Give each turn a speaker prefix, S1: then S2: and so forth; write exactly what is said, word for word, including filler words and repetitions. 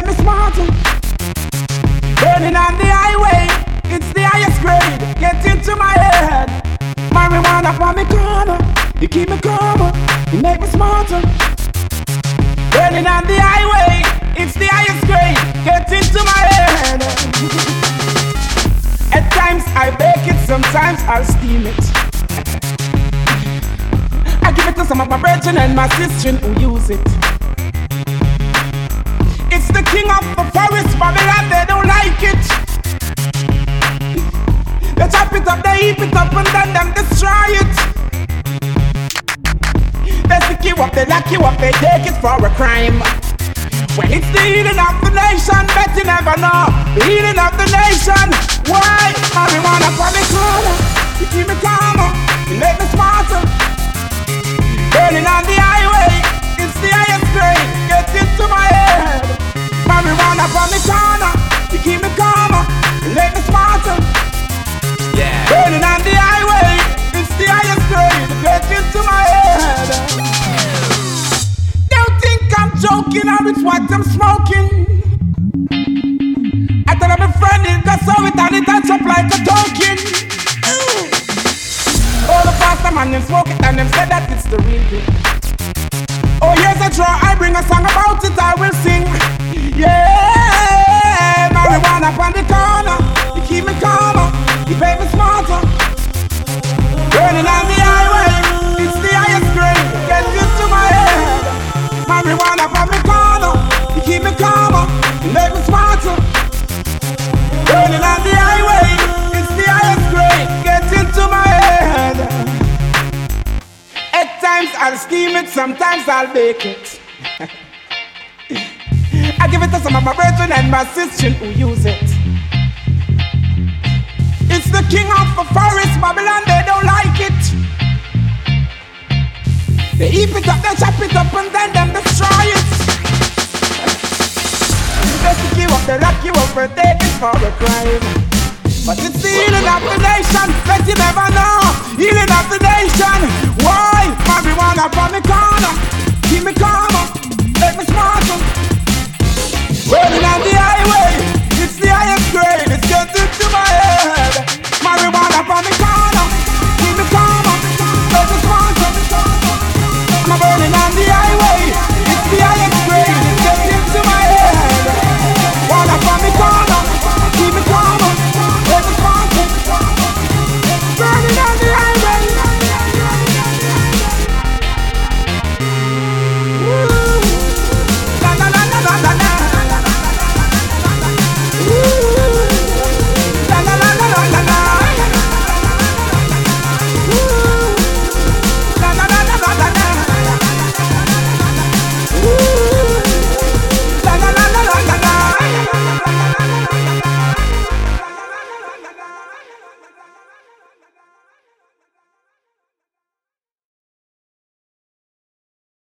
S1: make me smarter. Burning on the highway, it's the highest grade. Get into my head. Marijuana for me corner, you keep me calmer, you make me smarter. Burning on the highway, it's the highest grade. Get into my head. At times I bake it, sometimes I'll steam it. I give it to some of my brethren and my sisters who use it. It's the king of the forest, Babylon, they don't like it. They chop it up, they heap it up, and then them destroy it. They stick you up, they lock you up, they take it for a crime. When it's the healing of the nation, bet you never know. The healing of the nation. Why? Marijuana for me corner, you keep me calmer, you make me smarter. Burning on the highway, it's the highest grade. Get into my head. Marijuana for me corner, you keep me calmer, you make me smarter.
S2: Yeah.
S1: Burning on the highway, it's the highest grade. Get into my head. Don't think I'm joking or it's what I'm smoking. I tell my friend it got so it and it touch up like a token. Oh, the pastor man them smoke it and them said that it's the real thing. Oh, here's a draw, I bring a song about it, I will sing. Yeah, marijuana on the corner, you keep me calmer, you make me smarter. Burning on the highway, it's the highest grade. Get into my head. Marijuana on the corner, you keep me calmer, you make me smarter. Burning on the highway, it's the highest grade. Get into my head. At times I'll steam it, sometimes I'll bake it. I give it to some of my brethren and my sisters who use it. It's the king of the forest, Babylon, they don't like it. They heap it up, they chop it up, and then them destroy it. They stick you up, they lock you up, and take it for a crime. But it's the healing of the nation, that you never know. Healing of the nation.